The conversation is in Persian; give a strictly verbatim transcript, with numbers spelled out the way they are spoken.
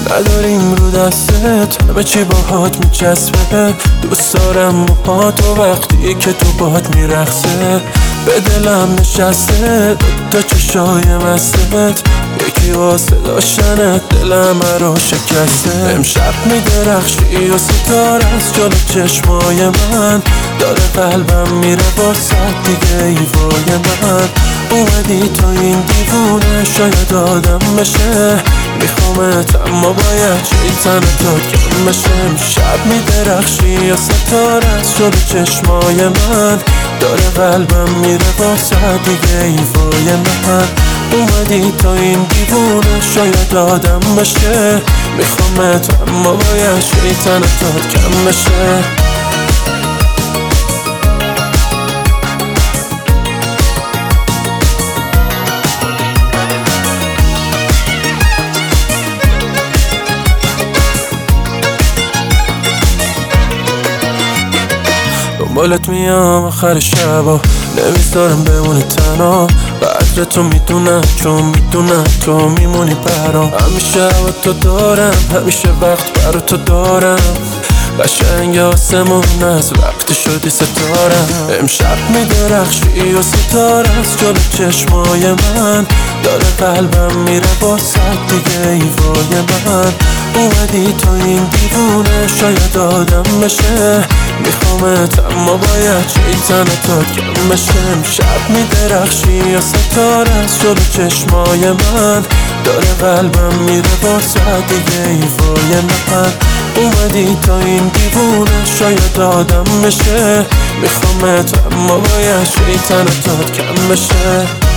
نداریم رو دستت، همه چی باهات میچسبه. دوست دارم موهاتو وقتی که تو باهات میرقصه. به دلم نشسته دوتا چشای مستت، یکی واسه داشتنت دلم رو شکسته. امشب میدرخشی و ستاره از جلو چشمای من، داره قلبم میره واسه دیگه ای وای من. اومدی تا این دیوونه شاید آدم بشه، میخوامت اما باید شیطنتات کم بشه. امشب میدرخشی و ستاره از جلو چشمای من، داره قلبم میره واسه دیگه ای وای من. اومدی تا این دیوونه شاید آدم بشه، میخوامت اما باید شیطنتات کم بشه. دنبالت میام آخر شبا، نمیذارم بمونی تنها. قدر تو میدونم چون میدونم تو میمونی برام. همیشه هوا تو دارم، همیشه وقت برا تو دارم. قشنگ آسمون از وقتی شدی ستارم. امشب میدرخشی و ستاره از جلو چشمای من، داره قلبم میره واسه دیگه ای وای من. اومدی تا این دیوونه شاید آدم بشه، میخوامت اما باید شیطنتات کم بشه. امشب میدرخشی و ستاره از جلو چشمای من، داره قلبم میره واسه دیگه ای وای من. اومدی تا این دیوونه شاید آدم بشه، میخوامت اما باید شیطنتات کم بشه.